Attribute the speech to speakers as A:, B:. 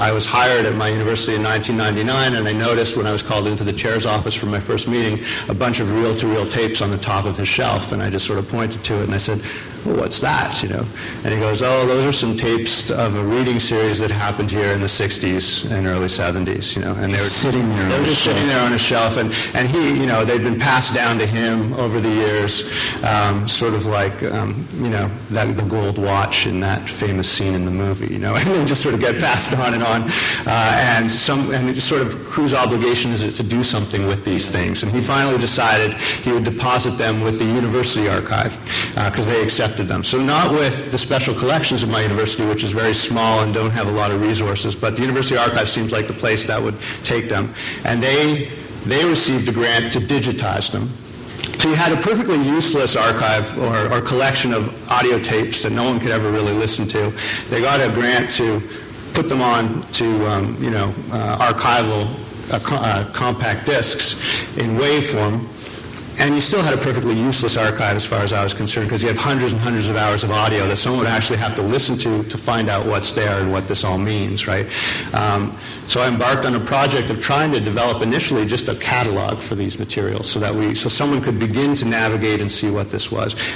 A: I was hired at my university in 1999, and I noticed when I was called into the chair's office for my first meeting a bunch of reel-to-reel tapes on the top of his shelf, and I just sort of pointed to it, and I said, well, what's that, And he goes, oh, those are some tapes of a reading series that happened here in the 60s and early 70s, And they were
B: sitting there.
A: They were just sitting there on a shelf, and he, they'd been passed down to him over the years, sort of like, the gold watch in that famous scene in the movie, and they just sort of get passed on, and sort of whose obligation is it to do something with these things? And he finally decided he would deposit them with the university archive because they accepted them. So not with the special collections of my university, which is very small and don't have a lot of resources, but the university archive seems like the place that would take them. And they received a grant to digitize them. So you had a perfectly useless archive or collection of audio tapes that no one could ever really listen to. They got a grant to put them on to archival compact discs in waveform. And you still had a perfectly useless archive as far as I was concerned, because you have hundreds and hundreds of hours of audio that someone would actually have to listen to find out what's there and what this all means, right? So I embarked on a project of trying to develop initially just a catalog for these materials so someone could begin to navigate and see what this was.